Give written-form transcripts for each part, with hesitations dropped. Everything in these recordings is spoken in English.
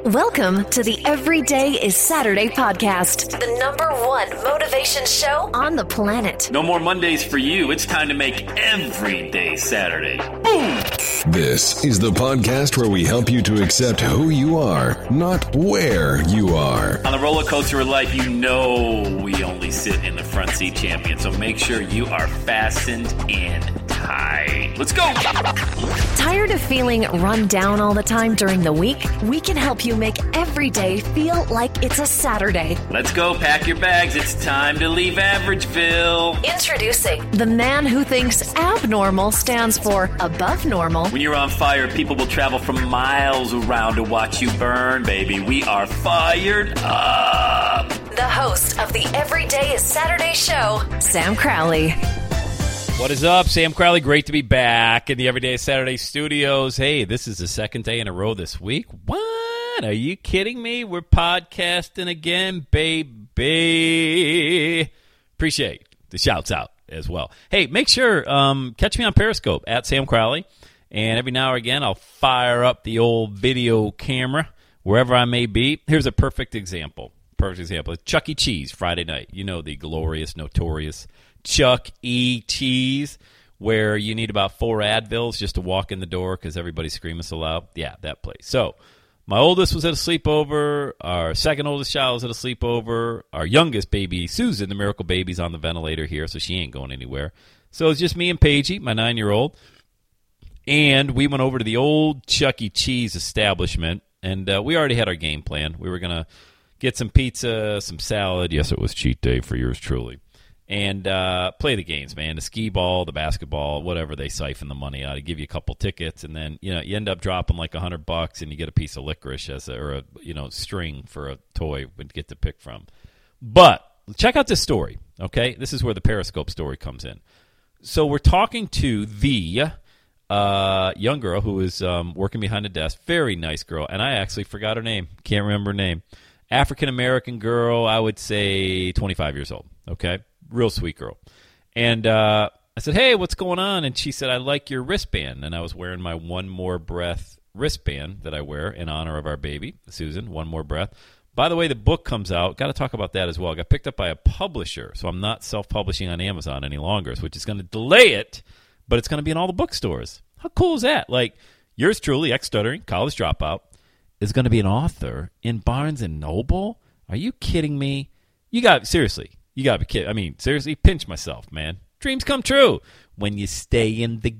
Welcome to the Every Day is Saturday podcast, the #1 motivation show on the planet. No more Mondays for you. It's time to make every day Saturday. Boom! This is the podcast where we help you to accept who you are, not where you are. On the roller coaster of life, you know we only sit in the front seat, champion. So make sure you are fastened in tight. Let's go! Tired of feeling run down all the time during the week? We can help you make every day feel like it's a Saturday. Let's go, pack your bags. It's time to leave Averageville. Introducing the man who thinks abnormal stands for above normal. When you're on fire, people will travel from miles around to watch you burn, baby. We are fired up. The host of the Every Day is Saturday show, Sam Crowley. What is up? Sam Crowley. Great to be back in the Everyday Saturday studios. Hey, this is the second day in a row this week. What? Are you kidding me? We're podcasting again, baby. Appreciate the shouts out as well. Hey, make sure, catch me on Periscope at Sam Crowley. And every now and again, I'll fire up the old video camera wherever I may be. Here's a perfect example. Chuck E. Cheese, Friday night. You know, the glorious, notorious Chuck E. Cheese, where you need about 4 Advils just to walk in the door because everybody's screaming so loud. Yeah, that place. So my oldest was at a sleepover. Our second oldest child was at a sleepover. Our youngest baby, Susan, the miracle baby's on the ventilator here, so she ain't going anywhere. So it's just me and Paigey, my 9-year-old. And we went over to the old Chuck E. Cheese establishment, and we already had our game plan. We were going to get some pizza, some salad. Yes, it was cheat day for yours truly. And play the games, man. The skee ball, the basketball, whatever they siphon the money out. They give you a couple tickets, and then you end up dropping like $100, and you get a piece of licorice or a string for a toy to get to pick from. But check out this story, okay? This is where the Periscope story comes in. So we're talking to the young girl who is working behind the desk. Very nice girl, and I actually forgot her name. Can't remember her name. African-American girl, I would say 25 years old, okay? Real sweet girl. And I said, hey, what's going on? And she said, I like your wristband. And I was wearing my One More Breath wristband that I wear in honor of our baby, Susan, One More Breath. By the way, the book comes out. Got to talk about that as well. Got picked up by a publisher, so I'm not self-publishing on Amazon any longer, which is going to delay it, but it's going to be in all the bookstores. How cool is that? Like, yours truly, ex-stuttering, college dropout, is going to be an author in Barnes & Noble? Are you kidding me? Seriously. You got to be kidding. I mean, seriously, pinch myself, man. Dreams come true when you stay in the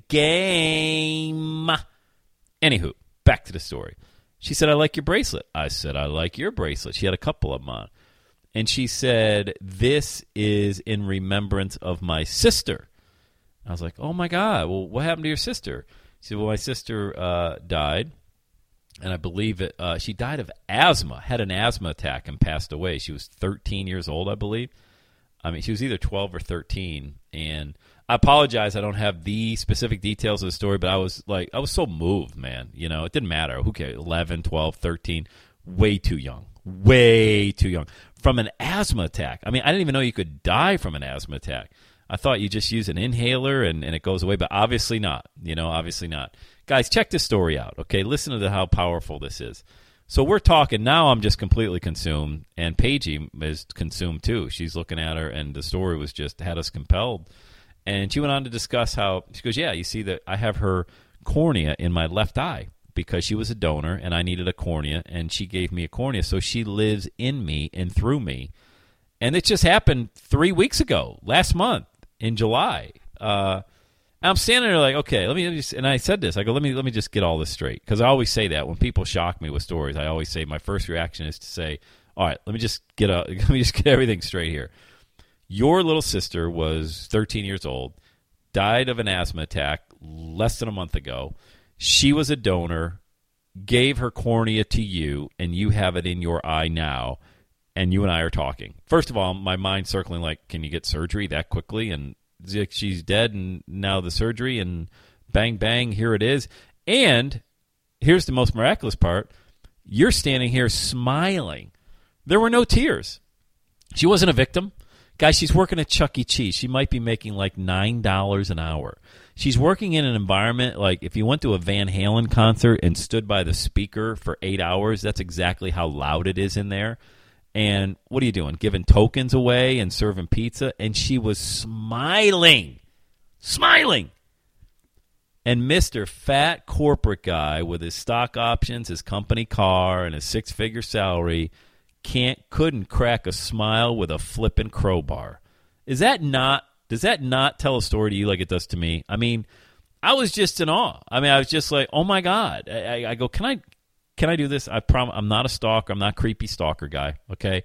game. Anywho, back to the story. She said, I like your bracelet. I said, I like your bracelet. She had a couple of them on. And she said, this is in remembrance of my sister. I was like, oh, my God. Well, what happened to your sister? She said, well, my sister died. And I believe she died of asthma, had an asthma attack and passed away. She was 13 years old, I believe. I mean, she was either 12 or 13, and I apologize. I don't have the specific details of the story, but I was so moved, man. It didn't matter. Who cares? 11, 12, 13, way too young, from an asthma attack. I mean, I didn't even know you could die from an asthma attack. I thought you just use an inhaler and it goes away, but obviously not. Obviously not. Guys, check this story out, okay? Listen to how powerful this is. So we're talking. Now I'm just completely consumed, and Paigey is consumed too. She's looking at her, and the story was just had us compelled. And she went on to discuss how, she goes, yeah, you see that I have her cornea in my left eye because she was a donor, and I needed a cornea, and she gave me a cornea. So she lives in me and through me. And it just happened 3 weeks ago, last month in July. I'm standing there like, okay, let me just, and I said this, I go, let me just get all this straight, because I always say that when people shock me with stories. I always say my first reaction is to say, all right, let me just get everything straight here. Your little sister was 13 years old, died of an asthma attack less than a month ago. She was a donor, gave her cornea to you, and you have it in your eye now, and you and I are talking. First of all, my mind's circling like, can you get surgery that quickly? And she's dead, and now the surgery, and bang, bang, here it is. And here's the most miraculous part. You're standing here smiling. There were no tears. She wasn't a victim. Guys, she's working at Chuck E. Cheese. She might be making like $9 an hour. She's working in an environment like if you went to a Van Halen concert and stood by the speaker for 8 hours, that's exactly how loud it is in there. And what are you doing? Giving tokens away and serving pizza? And she was smiling. And Mr. Fat Corporate Guy with his stock options, his company car, and his six-figure salary couldn't crack a smile with a flippin' crowbar. Does that not tell a story to you like it does to me? I mean, I was just in awe. I mean, I was just like, oh my God. I go, can I do this? I promise. I'm not a stalker. I'm not a creepy stalker guy. Okay.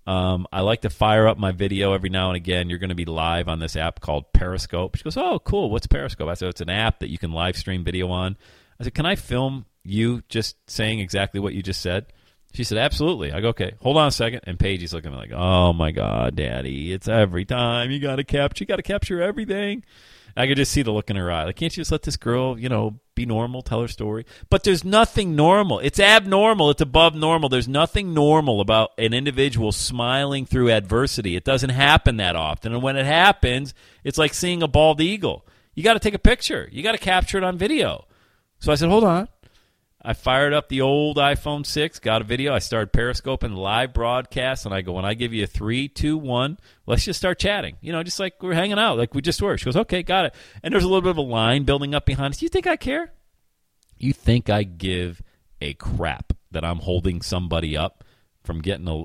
I like to fire up my video every now and again. You're going to be live on this app called Periscope. She goes, oh, cool. What's Periscope? I said, it's an app that you can live stream video on. I said, can I film you just saying exactly what you just said? She said, absolutely. I go, okay, hold on a second. And Paige's looking at me like, oh my God, Daddy, it's every time. You got to capture everything. I could just see the look in her eye. Like, can't you just let this girl, be normal, tell her story? But there's nothing normal. It's abnormal. It's above normal. There's nothing normal about an individual smiling through adversity. It doesn't happen that often. And when it happens, it's like seeing a bald eagle. You got to take a picture. You got to capture it on video. So I said, hold on. I fired up the old iPhone 6, got a video. I started Periscoping live broadcast, and I go, when I give you a 3, 2, 1, let's just start chatting. Just like we're hanging out, like we just were. She goes, okay, got it. And there's a little bit of a line building up behind us. You think I care? You think I give a crap that I'm holding somebody up from getting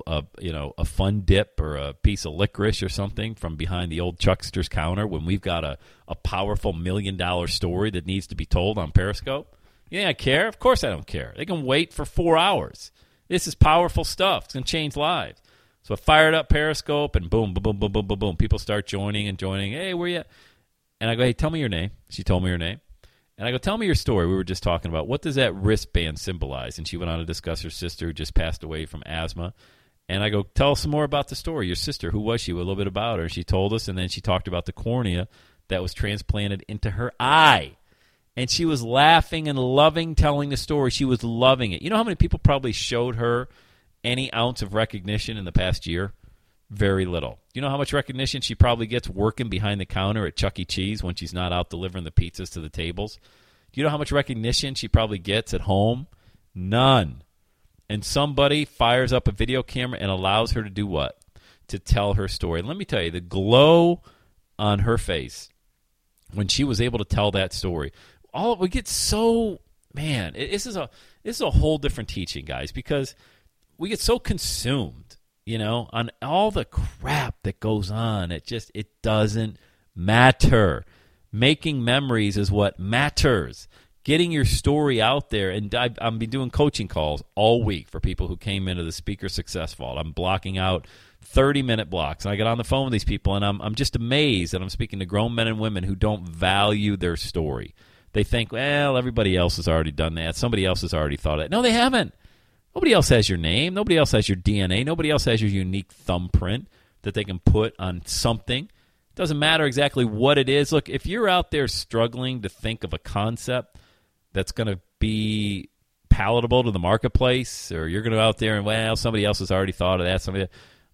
a fun dip or a piece of licorice or something from behind the old Chuckster's counter when we've got a powerful $1 million story that needs to be told on Periscope? You think I care? Of course I don't care. They can wait for 4 hours. This is powerful stuff. It's going to change lives. So I fired up Periscope, and boom, boom, boom, boom, boom, boom, boom. People start joining. Hey, where you at? And I go, hey, tell me your name. She told me her name. And I go, tell me your story. We were just talking about what does that wristband symbolize? And she went on to discuss her sister who just passed away from asthma. And I go, tell us some more about the story. Your sister, who was she? A little bit about her. She told us, and then she talked about the cornea that was transplanted into her eye. And she was laughing and loving telling the story. She was loving it. You know how many people probably showed her any ounce of recognition in the past year? Very little. You know how much recognition she probably gets working behind the counter at Chuck E. Cheese when she's not out delivering the pizzas to the tables? Do you know how much recognition she probably gets at home? None. And somebody fires up a video camera and allows her to do what? To tell her story. And let me tell you, the glow on her face when she was able to tell that story, we get so, man, this is a whole different teaching, guys, because we get so consumed, on all the crap that goes on. It doesn't matter. Making memories is what matters. Getting your story out there, and I've been doing coaching calls all week for people who came into the Speaker Success Vault. I'm blocking out 30-minute blocks, and I get on the phone with these people, and I'm just amazed that I'm speaking to grown men and women who don't value their story. They think, well, everybody else has already done that. Somebody else has already thought of it. No, they haven't. Nobody else has your name. Nobody else has your DNA. Nobody else has your unique thumbprint that they can put on something. It doesn't matter exactly what it is. Look, if you're out there struggling to think of a concept that's going to be palatable to the marketplace, or you're going to go out there and, well, somebody else has already thought of that.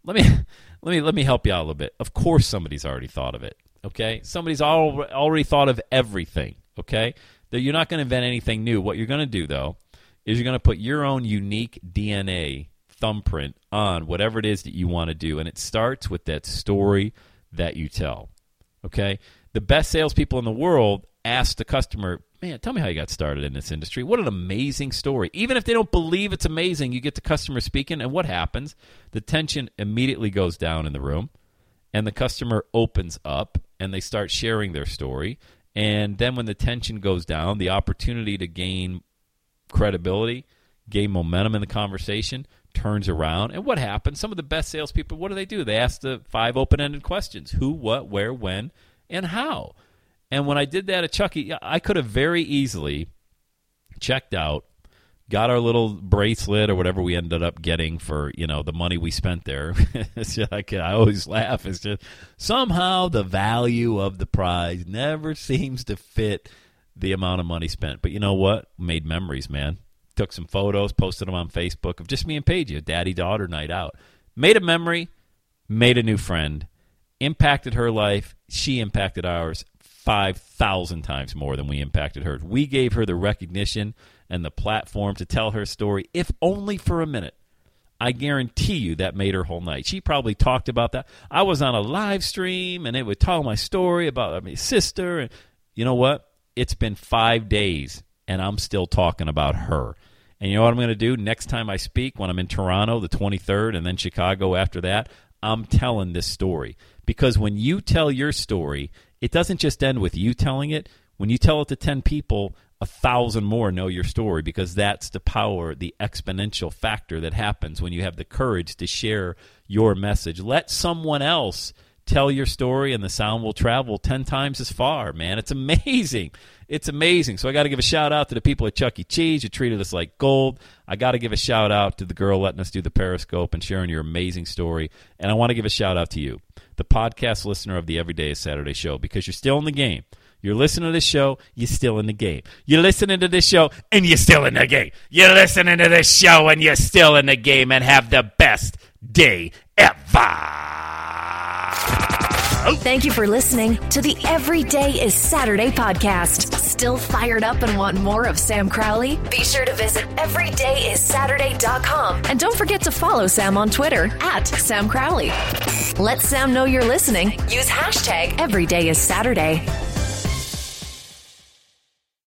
Let me help you out a little bit. Of course somebody's already thought of it, okay? Somebody's already thought of everything. Okay? You're not going to invent anything new. What you're going to do, though, is you're going to put your own unique DNA thumbprint on whatever it is that you want to do. And it starts with that story that you tell. Okay? The best salespeople in the world ask the customer, man, tell me how you got started in this industry. What an amazing story. Even if they don't believe it's amazing, you get the customer speaking, and what happens? The tension immediately goes down in the room, and the customer opens up, and they start sharing their story. And then when the tension goes down, the opportunity to gain credibility, gain momentum in the conversation, turns around. And what happens? Some of the best salespeople, what do? They ask the 5 open-ended questions. Who, what, where, when, and how. And when I did that at Chucky, I could have very easily checked out, got our little bracelet or whatever we ended up getting for, the money we spent there. It's just like, I always laugh. It's just somehow the value of the prize never seems to fit the amount of money spent. But you know what? Made memories, man. Took some photos, posted them on Facebook of just me and Paige, a daddy-daughter night out. Made a memory, made a new friend, impacted her life. She impacted ours 5,000 times more than we impacted hers. We gave her the recognition and the platform to tell her story, if only for a minute. I guarantee you that made her whole night. She probably talked about that. I was on a live stream, and it would tell my story about my sister. And you know what? It's been 5 days, and I'm still talking about her. And you know what I'm going to do next time I speak, when I'm in Toronto the 23rd and then Chicago after that? I'm telling this story. Because when you tell your story, it doesn't just end with you telling it. When you tell it to 10 people, 1,000 more know your story, because that's the power, the exponential factor that happens when you have the courage to share your message. Let someone else tell your story, and the sound will travel 10 times as far, man. It's amazing. It's amazing. So I got to give a shout-out to the people at Chuck E. Cheese who treated us like gold. I got to give a shout-out to the girl letting us do the Periscope and sharing your amazing story. And I want to give a shout-out to you, the podcast listener of the Everyday is Saturday show, because you're still in the game. You're listening to this show, you're still in the game. You're listening to this show, and you're still in the game. You're listening to this show, and you're still in the game, and have the best day ever. Thank you for listening to the Everyday is Saturday podcast. Still fired up and want more of Sam Crowley? Be sure to visit everydayissaturday.com. And don't forget to follow Sam on Twitter @Sam Crowley. Let Sam know you're listening. Use hashtag EverydayIsSaturday.